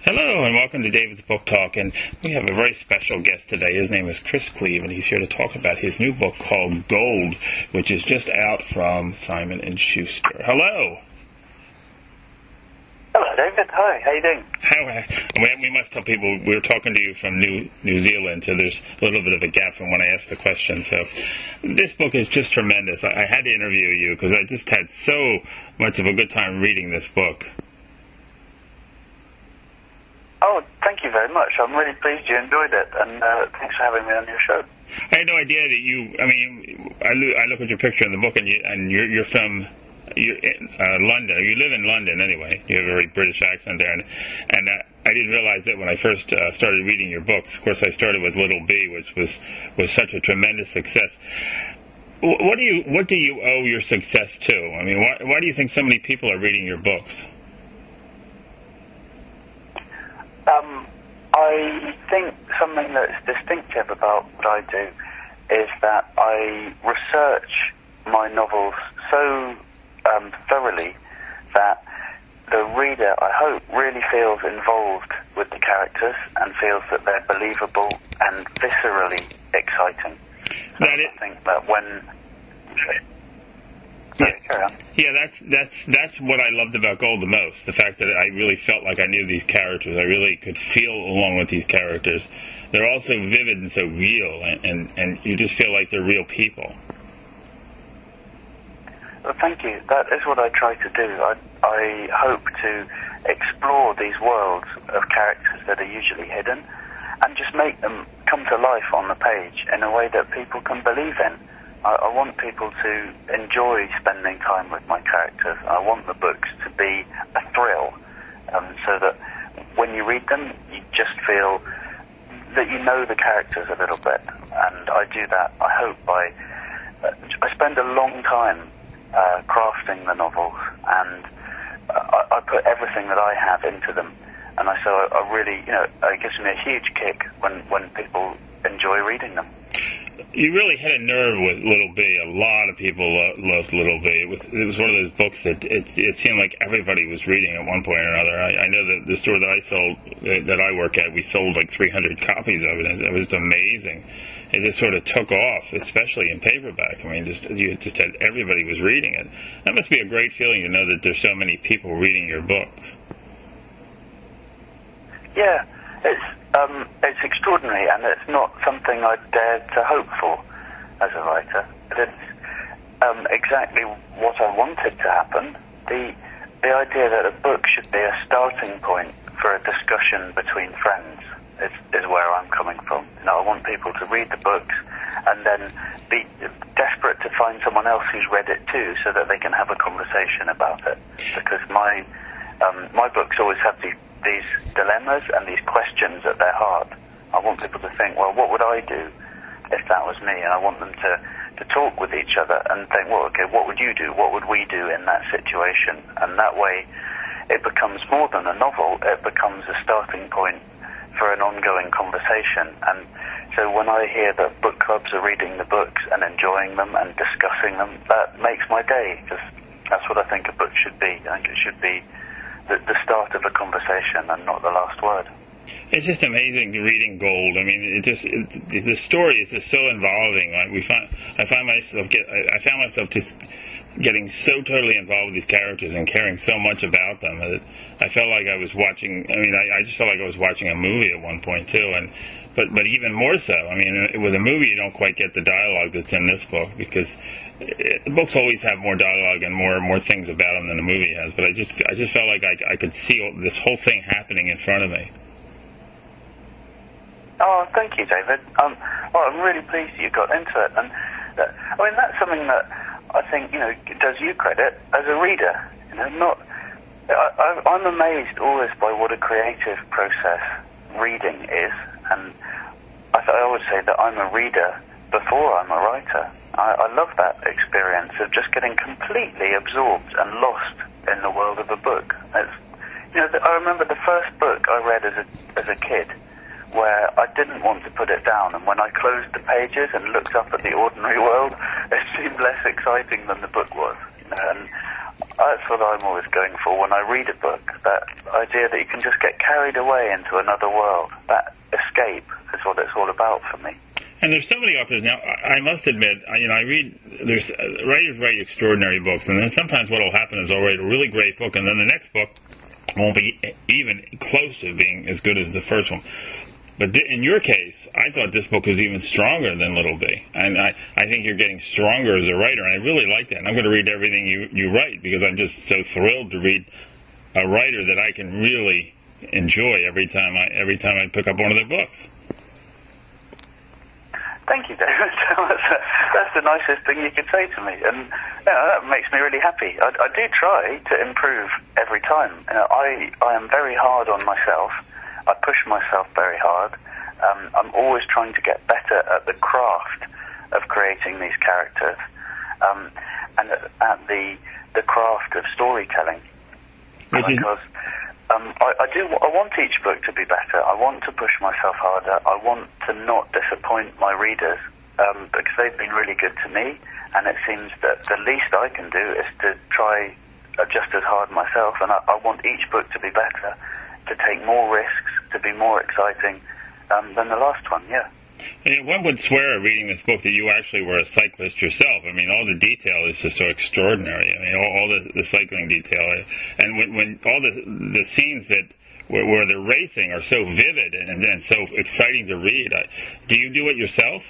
Hello, and welcome to David's Book Talk, and we have a very special guest today. His name is Chris Cleave, and he's here to talk about his new book called Gold, which is just out from Simon & Schuster. Hello! Hello, David. Hi, how you doing? We must tell people we're talking to you from New Zealand, so there's a little bit of a gap from when I asked the question. So this book is just tremendous. I had to interview you because I just had so much of a good time reading this book. Oh, thank you very much. I'm really pleased you enjoyed it, and thanks for having me on your show. I had no idea that I look at your picture in the book, and you're from London. You live in London anyway. You have a very British accent there, and I didn't realize that when I first started reading your books. Of course, I started with Little B, which was such a tremendous success. What do you owe your success to? I mean, why do you think so many people are reading your books? I think something that's distinctive about what I do is that I research my novels so thoroughly that the reader, I hope, really feels involved with the characters and feels that they're believable and viscerally exciting. I think that when... Carry on. Yeah, that's what I loved about Gold the most. The fact that I really felt like I knew these characters. I really could feel along with these characters. They're all so vivid and so real, and you just feel like they're real people. Well, thank you. That is what I try to do. I hope to explore these worlds of characters that are usually hidden and just make them come to life on the page in a way that people can believe in. I want people to enjoy spending time with my characters. I want the books to be a thrill, so that when you read them, you just feel that you know the characters a little bit. And I do that, I hope, by... I spend a long time crafting the novels, and I put everything that I have into them. And so I really, it gives me a huge kick when people enjoy reading them. You really hit a nerve with Little B. A lot of people loved Little B. It was one of those books that it seemed like everybody was reading at one point or another. I know that the store that I work at, we sold like 300 copies of it. It was amazing. It just sort of took off, especially in paperback. I mean, you just had everybody was reading it. That must be a great feeling to know that there's so many people reading your books. Yeah, it's extraordinary, and it's not something I dared to hope for as a writer. But it's exactly what I wanted to happen. The idea that a book should be a starting point for a discussion between friends is where I'm coming from. I want people to read the books and then be desperate to find someone else who's read it too, so that they can have a conversation about it. Because my books always have these dilemmas and these questions at their heart. I want people to think, well, what would I do if that was me? And I want them to talk with each other and think, well, okay, what would you do? What would we do in that situation? And that way it becomes more than a novel. It becomes a starting point for an ongoing conversation. And so when I hear that book clubs are reading the books and enjoying them and discussing them, that makes my day, because that's what I think a book should be. I think it should be the start of a conversation and not the last word. It's just amazing reading Gold. I mean, the story is just so involving. I found myself just getting so totally involved with these characters and caring so much about them. I felt like I was watching. I mean, I just felt like I was watching a movie at one point too. But even more so. I mean, with a movie, you don't quite get the dialogue that's in this book, because books always have more dialogue and more things about them than a movie has. But I just felt like I could see this whole thing happening in front of me. Oh, thank you, David. Well, I'm really pleased you got into it, and I mean, that's something that I think does you credit as a reader. I'm amazed always by what a creative process reading is, and I always say that I'm a reader before I'm a writer. I love that experience of just getting completely absorbed and lost in the world of a book. I remember the first book I read as a kid, where I didn't want to put it down, and when I closed the pages and looked up at the ordinary world, it seemed less exciting than the book was. And that's what I'm always going for when I read a book, that I idea that you can just get carried away into another world. That escape is what it's all about for me. And there's so many authors now. I must admit, I read. There's writers write extraordinary books, and then sometimes what will happen is I'll write a really great book, and then the next book won't be even close to being as good as the first one. But in your case, I thought this book was even stronger than Little B, and I think you're getting stronger as a writer, and I really like that. And I'm going to read everything you write because I'm just so thrilled to read a writer that I can really enjoy every time I pick up one of their books. Thank you, David. That's the nicest thing you could say to me, and that makes me really happy. I do try to improve every time. I am very hard on myself. I push myself very hard. I'm always trying to get better at the craft of creating these characters, and at the craft of storytelling. Because I want each book to be better. I want to push myself harder. I want to not disappoint my readers, because they've been really good to me, and it seems that the least I can do is to try just as hard myself, and I want each book to be better, to take more risks, to be more exciting than the last one, yeah. And one would swear, reading this book, that you actually were a cyclist yourself. I mean, all the detail is just so extraordinary. I mean, all the cycling detail. And when all the scenes that where they're racing are so vivid and so exciting to read. Do you do it yourself?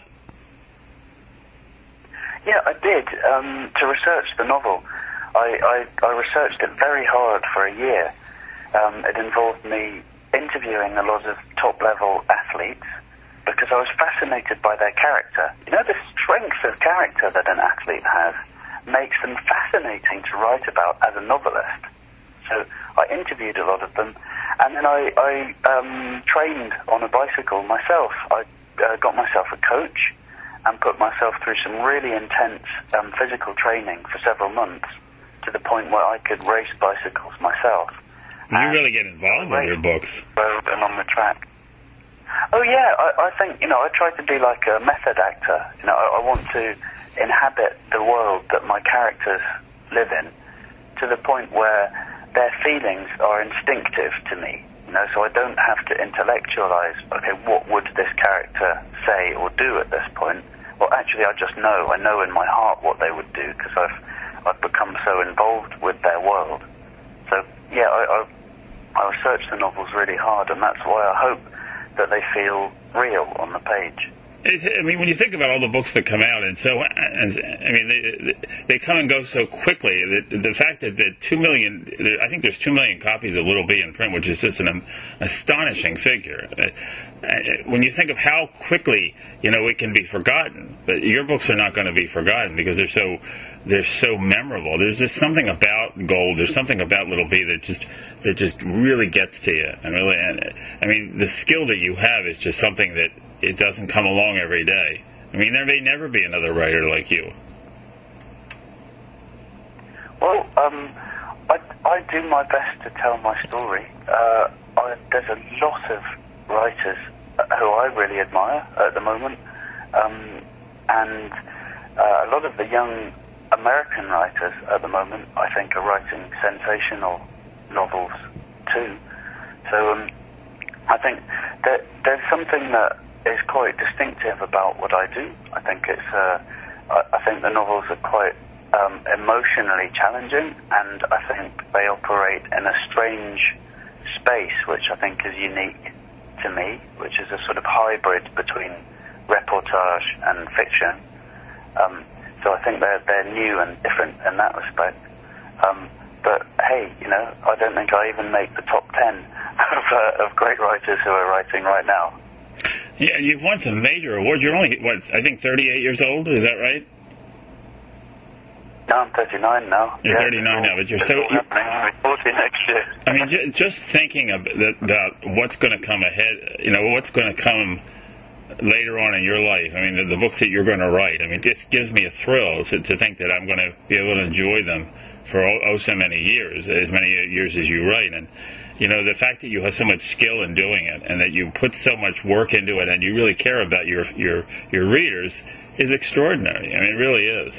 Yeah, I did. To research the novel, I researched it very hard for a year. It involved me interviewing a lot of top-level athletes, because I was fascinated by their character. You know, the strength of character that an athlete has makes them fascinating to write about as a novelist. So I interviewed a lot of them, and then I trained on a bicycle myself. I got myself a coach and put myself through some really intense physical training for several months, to the point where I could race bicycles myself. You really get involved with your books. And on the track. Oh yeah, I think, I try to be like a method actor. I want to inhabit the world that my characters live in, to the point where their feelings are instinctive to me. So I don't have to intellectualize, okay, what would this character say or do at this point? Well, actually, I just know. I know in my heart what they would do, because I've become so involved with their world. So yeah, I research the novels really hard, and that's why I hope that they feel real on the page. I mean, when you think about all the books that come out, they come and go so quickly. The fact that the 2 million, I think there's 2 million copies of Little B in print, which is just an astonishing figure. When you think of how quickly, it can be forgotten, but your books are not going to be forgotten because they're so memorable. There's just something about Gold. There's something about Little B that just really gets to you. And the skill that you have is just something that it doesn't come along every day. I mean, there may never be another writer like you. Well, I do my best to tell my story. There's a lot of writers who I really admire at the moment, and a lot of the young American writers at the moment, I think, are writing sensational novels too. So I think that there's something that is quite distinctive about what I do. I think I think the novels are quite emotionally challenging, and I think they operate in a strange space, which I think is unique to me, which is a sort of hybrid between reportage and fiction. So I think they're new and different in that respect. But hey, I don't think I even make the top 10 of great writers who are writing right now. Yeah, you've won some major awards. You're only, I think 38 years old, is that right? No, I'm 39 now. You're 39 now, but you're so... I'm 40 next year. I mean, just thinking about what's going to come ahead, what's going to come later on in your life. I mean, the books that you're going to write. I mean, this gives me a thrill to think that I'm going to be able to enjoy them for so many years, as many years as you write. And, the fact that you have so much skill in doing it, and that you put so much work into it, and you really care about your readers, is extraordinary. I mean, it really is.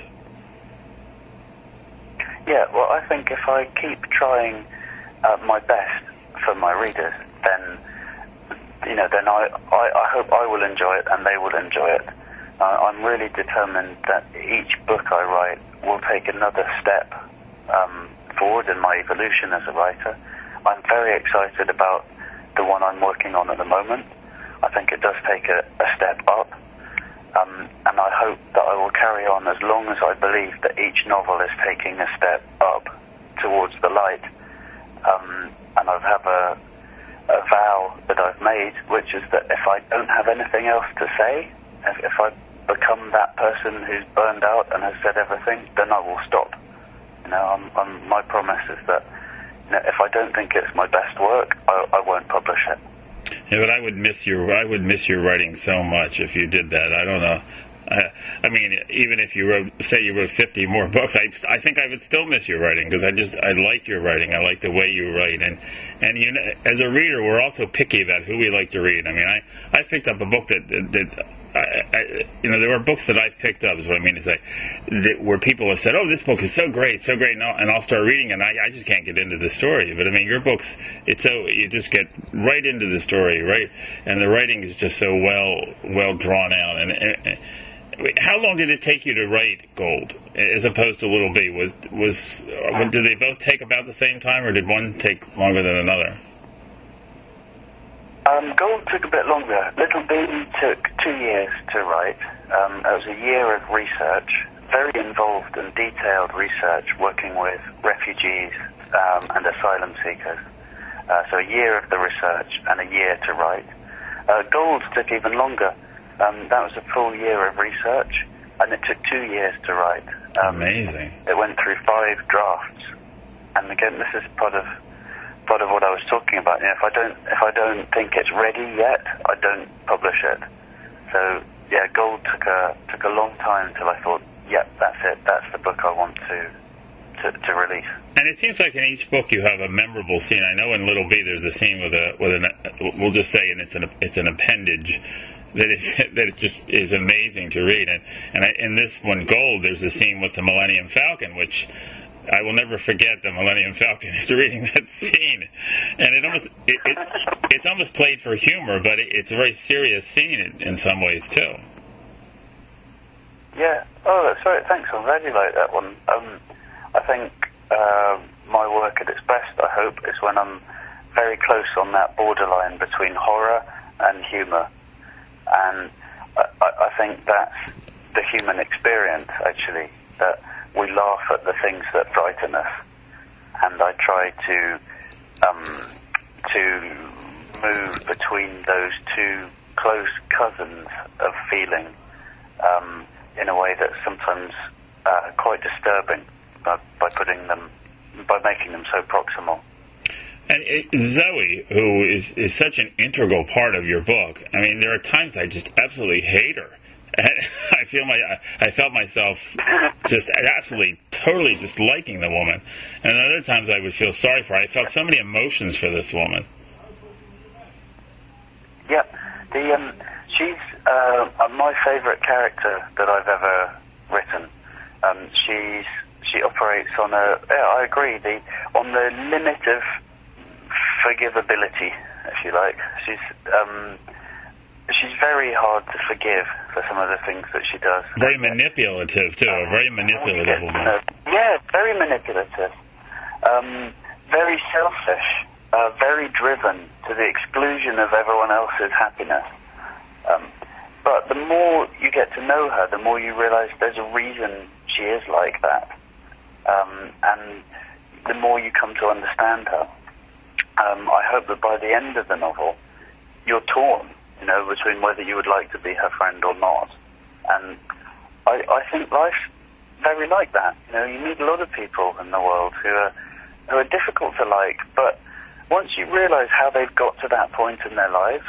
Yeah, well, I think if I keep trying my best, for my readers, then then I hope I will enjoy it and they will enjoy it. I'm really determined that each book I write will take another step forward in my evolution as a writer. I'm very excited about the one I'm working on at the moment. I think it does take a step up, and I hope that I will carry on as long as I believe that each novel is taking a step up towards the light. And I have a vow that I've made, which is that if I don't have anything else to say, if I become that person who's burned out and has said everything, then I will stop. My promise is that if I don't think it's my best work, I won't publish it. Yeah, but I would miss your writing so much if you did that. I don't know. I mean, even if you wrote 50 more books, I think I would still miss your writing, because I like your writing. I like the way you write, and as a reader, we're also picky about who we like to read. I mean, I picked up a book that there were books that I've picked up, is what I mean to say, where people have said, "Oh, this book is so great," and I'll start reading, and I just can't get into the story. But I mean, your books, you just get right into the story, right? And the writing is just so well drawn out. And how long did it take you to write Gold, as opposed to Little Bee? Did they both take about the same time, or did one take longer than another? Gold took a bit longer. Little Bee took 2 years to write. It was a year of research, very involved and detailed research, working with refugees and asylum seekers. So a year of the research and a year to write. Gold took even longer. That was a full year of research, and it took 2 years to write. Amazing. It went through 5 drafts, and again, this is part of what I was talking about. If I don't think it's ready yet, I don't publish it. So yeah, Gold took a long time till I thought, yep, that's it. That's the book I want to release. And it seems like in each book you have a memorable scene. I know in Little Bee there's a scene with we'll just say, and it's an appendage that it just is amazing to read. And in this one, Gold, there's a scene with the Millennium Falcon, which I will never forget. The Millennium Falcon, after reading that scene, and it's almost played for humor, but it's a very serious scene in some ways too. Yeah. Oh, that's right. Thanks. I'm glad you like that one. I think my work at its best, I hope, is when I'm very close on that borderline between horror and humor. And I think that's the human experience, actually, that we laugh at the things that frighten us. And I try to move between those two close cousins of feeling in a way that's sometimes quite disturbing by making them so proximal. And Zoe, who is such an integral part of your book, I mean, there are times I just absolutely hate her. And I felt myself just absolutely, totally disliking the woman. And other times I would feel sorry for her. I felt so many emotions for this woman. Yeah, she's my favourite character that I've ever written. She operates on I agree, on the limit of forgivability, if you like. She's very hard to forgive for some of the things that she does. Very manipulative too. A very manipulative woman. Yeah, very manipulative. Very selfish. Very driven to the exclusion of everyone else's happiness. But the more you get to know her, the more you realise there's a reason she is like that. And the more you come to understand her. I hope that by the end of the novel, you're torn, between whether you would like to be her friend or not. And I think life's very like that. You meet a lot of people in the world who are difficult to like, but once you realise how they've got to that point in their lives,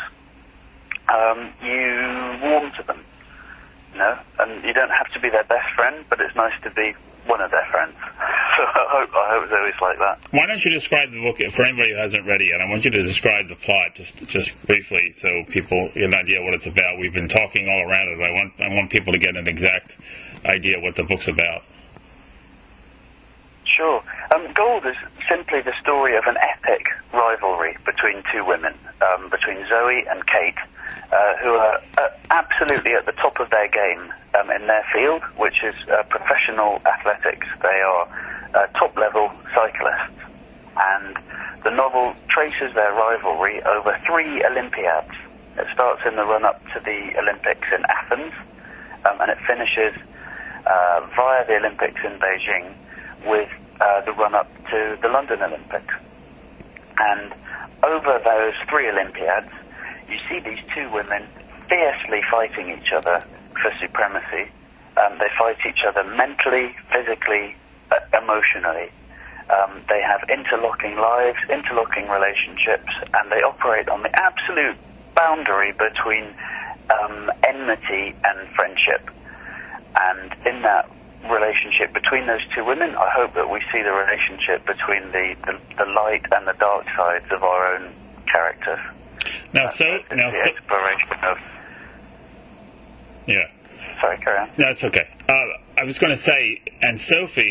you warm to them, and you don't have to be their best friend, but it's nice to be one of their friends. So I hope Zoe's like that. Why don't you describe the book for anybody who hasn't read it yet? I want you to describe the plot just briefly, so people get an idea what it's about. We've been talking all around it, but I want people to get an exact idea what the book's about. Sure. Gold is simply the story of an epic rivalry between two women, between Zoe and Kate, who are absolutely at the top of their game in their field, which is professional athletics. They are top-level cyclists. And the novel traces their rivalry over 3 Olympiads. It starts in the run-up to the Olympics in Athens, and it finishes via the Olympics in Beijing with the run-up to the London Olympics. And over those 3 Olympiads, you see these 2 women fiercely fighting each other for supremacy. They fight each other mentally, physically, emotionally. They have interlocking lives, interlocking relationships, and they operate on the absolute boundary between enmity and friendship. And in that relationship between those 2 women, I hope that we see the relationship between the light and the dark sides of our own characters. The exploration of... Yeah. Sorry, carry on. No, it's okay. I was going to say, and Sophie,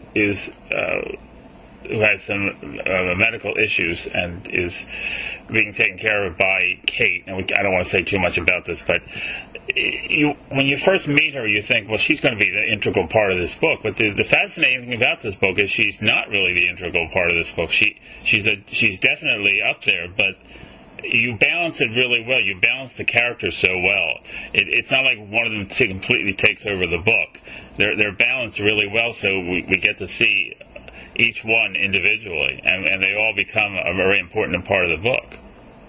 who has some medical issues and is being taken care of by Kate, and I don't want to say too much about this, but when you first meet her, you think, well, she's going to be the integral part of this book. But the fascinating thing about this book is she's not really the integral part of this book. She's definitely up there, but you balance it really well. You balance the characters so well. It's not like one of them completely takes over the book. They're balanced really well, so we get to see each one individually, and they all become a very important part of the book.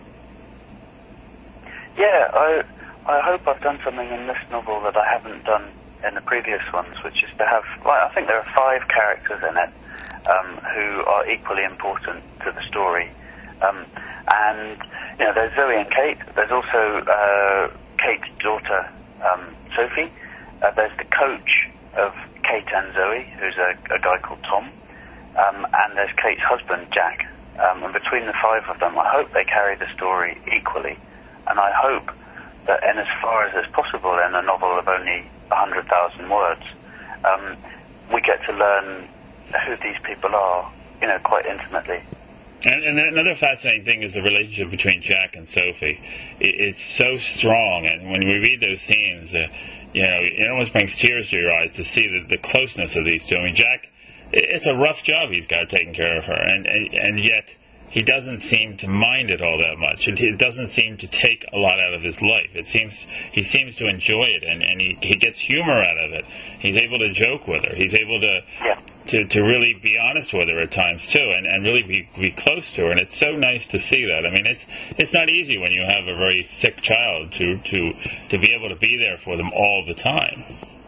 Yeah, I hope I've done something in this novel that I haven't done in the previous ones, which is to have, I think there are 5 characters in it who are equally important to the story. And, there's Zoe and Kate. There's also Kate's daughter, Sophie. There's the coach of Kate and Zoe, who's a guy called Tom. And there's Kate's husband, Jack. And between the 5 of them, I hope they carry the story equally. And I hope that in as far as it's possible in a novel of only 100,000 words, we get to learn who these people are, quite intimately. And another fascinating thing is the relationship between Jack and Sophie. It's so strong, and when we read those scenes, it almost brings tears to your eyes to see the closeness of these two. I mean, Jack, it's a rough job he's got taking care of her, and yet he doesn't seem to mind it all that much. It doesn't seem to take a lot out of his life. He seems to enjoy it, and he gets humor out of it. He's able to joke with her. He's able to really be honest with her at times too, and really be close to her. And it's so nice to see that. I mean, it's not easy when you have a very sick child to be able to be there for them all the time.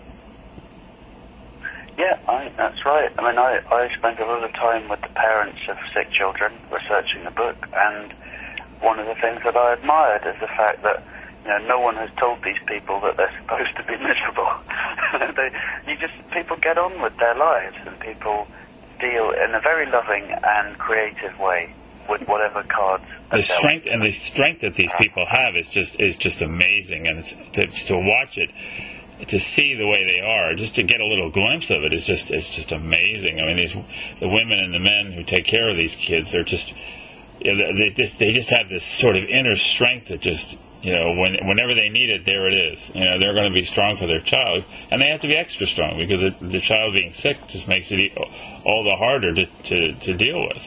Yeah, that's right. I mean, I spent a lot of time with the parents of sick children researching the book, and one of the things that I admired is the fact that no one has told these people that they're supposed to be miserable. People get on with their lives, and people deal in a very loving and creative way with whatever cards. The strength that these people have is just amazing, and it's to watch it. To see the way they are, just to get a little glimpse of it, it's just amazing. I mean, the women and the men who take care of these kids are just, they just have this sort of inner strength that just, whenever they need it, there it is. They're going to be strong for their child, and they have to be extra strong because the child being sick just makes it all the harder to deal with.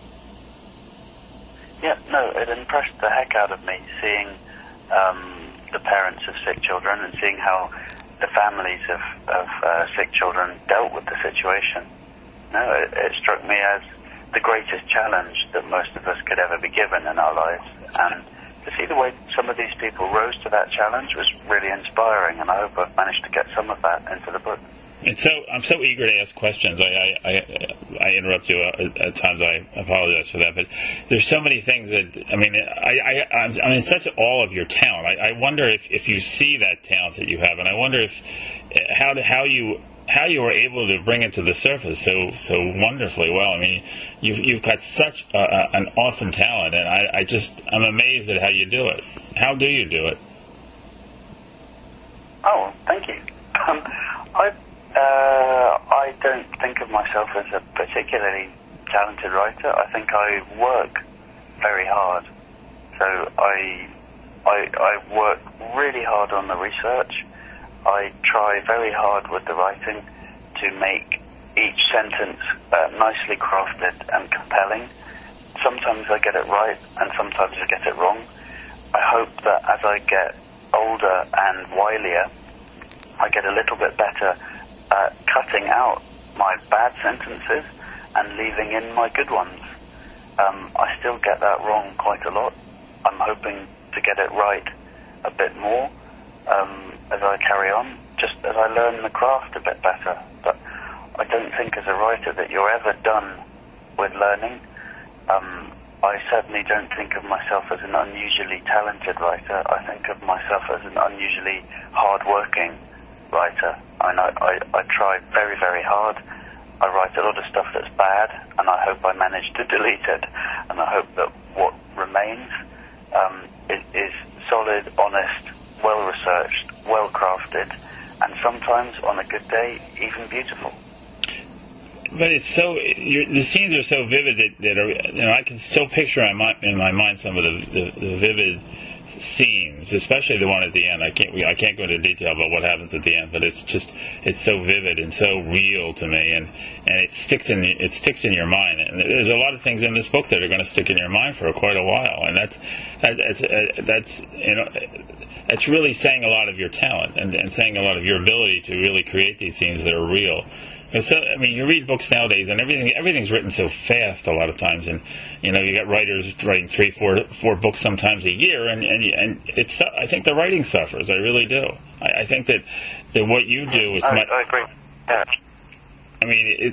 Yeah, no, it impressed the heck out of me seeing the parents of sick children and seeing how the families of sick children dealt with the situation. No, it struck me as the greatest challenge that most of us could ever be given in our lives. And to see the way some of these people rose to that challenge was really inspiring, and I hope I've managed to get some of that into the book. I'm so eager to ask questions. I interrupt you at times. I apologize for that, but there's so many things that I'm in such awe of your talent. I wonder if you see that talent that you have, and I wonder how you were able to bring it to the surface so wonderfully well. I mean, you've got such an awesome talent, and I'm amazed at how you do it. How do you do it? Oh, thank you. I don't think of myself as a particularly talented writer. I think I work very hard. So I work really hard on the research. I try very hard with the writing to make each sentence nicely crafted and compelling. Sometimes I get it right, and sometimes I get it wrong. I hope that as I get older and wilier, I get a little bit better at cutting out my bad sentences and leaving in my good ones. I still get that wrong quite a lot. I'm hoping to get it right a bit more as I carry on, just as I learn the craft a bit better. But I don't think as a writer that you're ever done with learning. I certainly don't think of myself as an unusually talented writer. I think of myself as an unusually hard-working writer. I try very, very hard. I write a lot of stuff that's bad, and I hope I manage to delete it. And I hope that what remains is solid, honest, well-researched, well-crafted, and sometimes, on a good day, even beautiful. But it's so the scenes are so vivid that are, I can still picture in my mind some of the vivid scenes, especially the one at the end. I can't go into detail about what happens at the end, but it's so vivid and so real to me, and it sticks in your mind. And there's a lot of things in this book that are going to stick in your mind for quite a while, and that's really saying a lot of your talent and saying a lot of your ability to really create these scenes that are real. So, I mean, you read books nowadays, and everything's written so fast a lot of times, and you got writers writing 3, 4 books sometimes a year, and it's. I think the writing suffers. I really do. I think that what you do is. I agree. Yeah. I mean,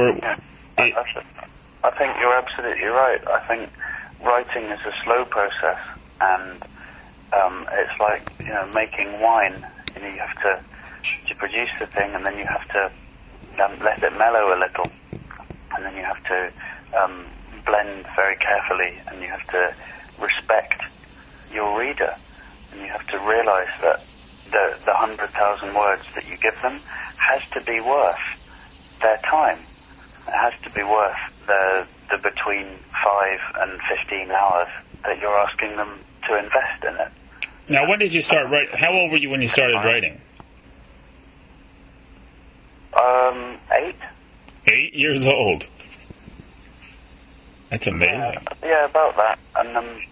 I think you're absolutely right. I think writing is a slow process, and it's like making wine. You have to produce the thing, and then you have to let it mellow a little, and then you have to blend very carefully, and you have to respect your reader, and you have to realize that the 100,000 words that you give them has to be worth their time. It has to be worth the between 5 and 15 hours that you're asking them to invest in it. Now, when did you start writing? How old were you when you started writing? 8. 8 years old. That's amazing. Yeah, about that. And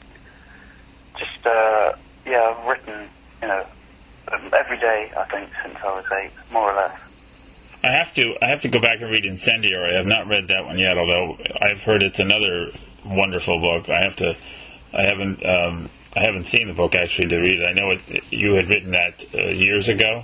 I've written, every day, I think, since I was 8, more or less. I have to go back and read Incendiary. I have not read that one yet, although I've heard it's another wonderful book. I haven't seen the book actually to read it. I know you had written that years ago.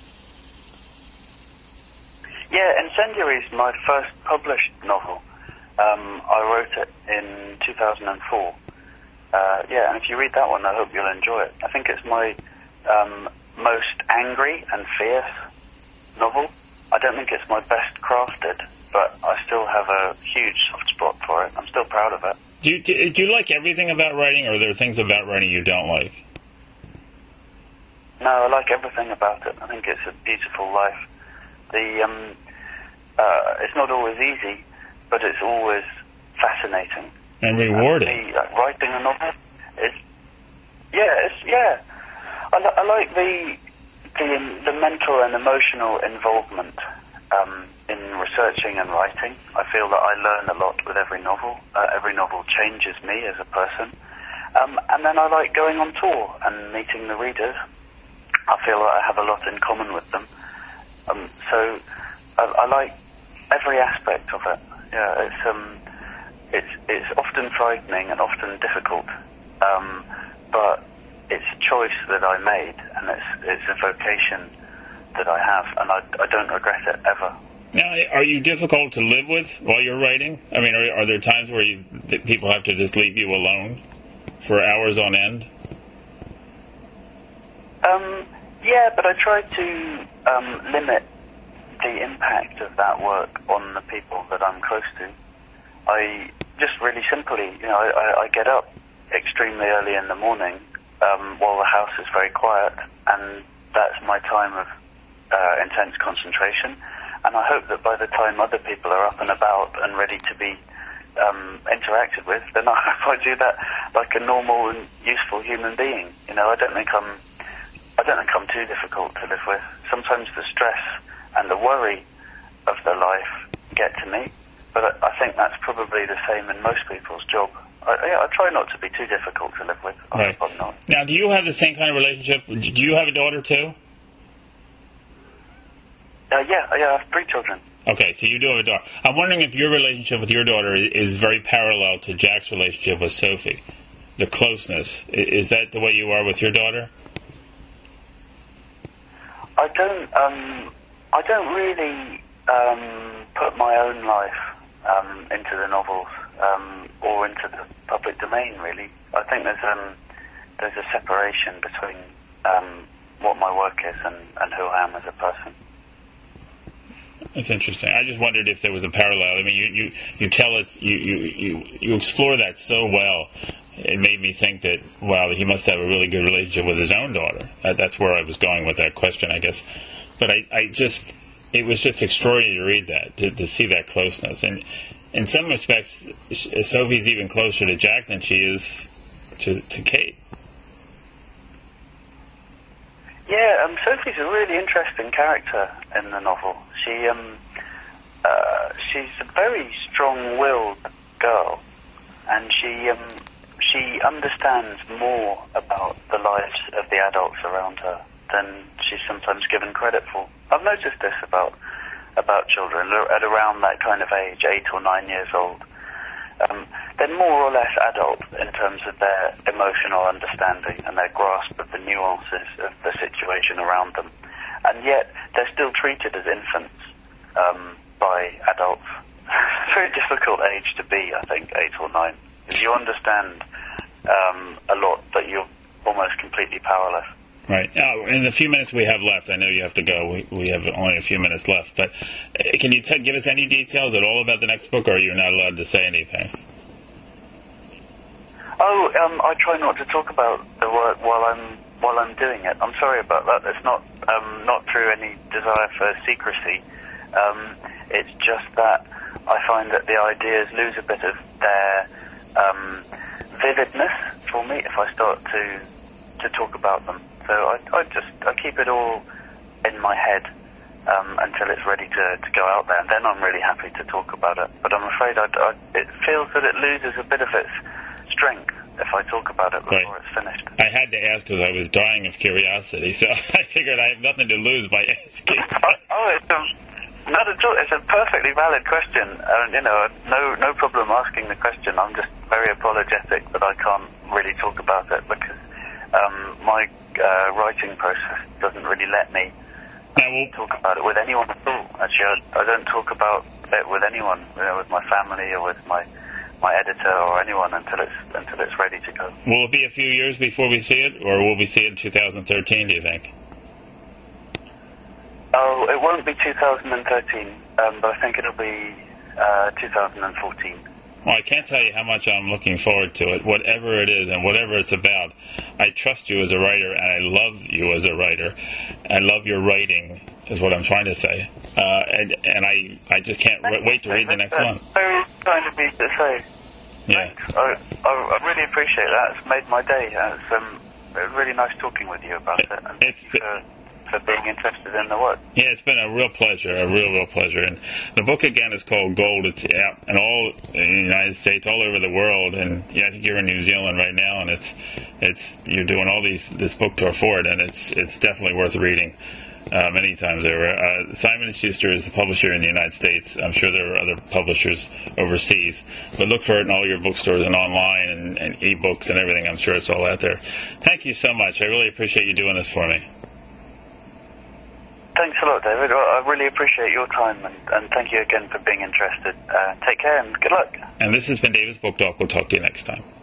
Yeah, Incendiary is my first published novel. I wrote it in 2004. And if you read that one, I hope you'll enjoy it. I think it's my most angry and fierce novel. I don't think it's my best crafted, but I still have a huge soft spot for it. I'm still proud of it. Do you like everything about writing, or are there things about writing you don't like? No, I like everything about it. I think it's a beautiful life. It's not always easy, but it's always fascinating and rewarding. Writing a novel is, I like the mental and emotional involvement in researching and writing. I feel that I learn a lot with every novel. Every novel changes me as a person, and then I like going on tour and meeting the readers. I feel that I have a lot in common with them. So I like every aspect of it. Yeah, it's often frightening and often difficult, but it's a choice that I made, and it's a vocation that I have, and I don't regret it ever. Now, are you difficult to live with while you're writing? I mean, are there times where people have to just leave you alone for hours on end? Yeah, but I try to limit the impact of that work on the people that I'm close to. I just really simply, I get up extremely early in the morning while the house is very quiet, and that's my time of intense concentration. And I hope that by the time other people are up and about and ready to be interacted with, then I do that like a normal and useful human being. You know, I don't think I'm too difficult to live with. Sometimes the stress and the worry of the life get to me, but I think that's probably the same in most people's job. I try not to be too difficult to live with. I hope I'm not. Now, do you have the same kind of relationship? Do you have a daughter too? Yeah, I have 3 children. Okay, so you do have a daughter. I'm wondering if your relationship with your daughter is very parallel to Jack's relationship with Sophie. The closeness. Is that the way you are with your daughter? I don't really put my own life into the novels or into the public domain. Really, I think there's a separation between what my work is and who I am as a person. That's interesting. I just wondered if there was a parallel. I mean, you tell it, you explore that so well. It made me think that, well, he must have a really good relationship with his own daughter. That's where I was going with that question, I guess. But it was just extraordinary to read that, to see that closeness. And in some respects, Sophie's even closer to Jack than she is to Kate. Yeah, Sophie's a really interesting character in the novel. She's a very strong-willed girl, and she understands more about the lives of the adults around her than she's sometimes given credit for. I've noticed this about children at around that kind of age, 8 or 9 years old. They're more or less adult in terms of their emotional understanding and their grasp of the nuances of the situation around them. And yet, they're still treated as infants by adults. It's a very difficult age to be, I think, 8 or 9. If you understand a lot, but you're almost completely powerless. Right. Now, in the few minutes we have left, I know you have to go. We have only a few minutes left, but can you give us any details at all about the next book, or you're not allowed to say anything? I try not to talk about the work while I'm doing it. I'm sorry about that. It's not through any desire for secrecy. It's just that I find that the ideas lose a bit of their vividness for me if I start to talk about them. So I keep it all in my head until it's ready to go out there, and then I'm really happy to talk about it. But I'm afraid it feels that it loses a bit of its strength if I talk about it before it's finished. I had to ask because I was dying of curiosity, so I figured I have nothing to lose by asking. Not at all. It's a perfectly valid question. No problem asking the question. I'm just very apologetic that I can't really talk about it because my writing process doesn't really let me talk about it with anyone at all. Actually, I don't talk about it with anyone, with my family or with my editor or anyone until it's ready to go. Will it be a few years before we see it, or will we see it in 2013, do you think? Oh, it won't be 2013, but I think it'll be 2014. Well, I can't tell you how much I'm looking forward to it, whatever it is and whatever it's about. I trust you as a writer, and I love you as a writer. I love your writing, is what I'm trying to say. And I just can't wait to read the next one. It's very kind of me to say. Yeah. I really appreciate that. It's made my day. It's really nice talking with you about it. And for being interested in the work. Yeah, it's been a real pleasure, real pleasure. And the book, again, is called Gold. It's out in the United States, all over the world. And I think you're in New Zealand right now, and you're doing all this book tour for it, and it's definitely worth reading many times over. Simon & Schuster is the publisher in the United States. I'm sure there are other publishers overseas. But look for it in all your bookstores and online and e-books and everything. I'm sure it's all out there. Thank you so much. I really appreciate you doing this for me. Thanks a lot, David. Well, I really appreciate your time, and thank you again for being interested. Take care and good luck. And this has been David's Book Talk. We'll talk to you next time.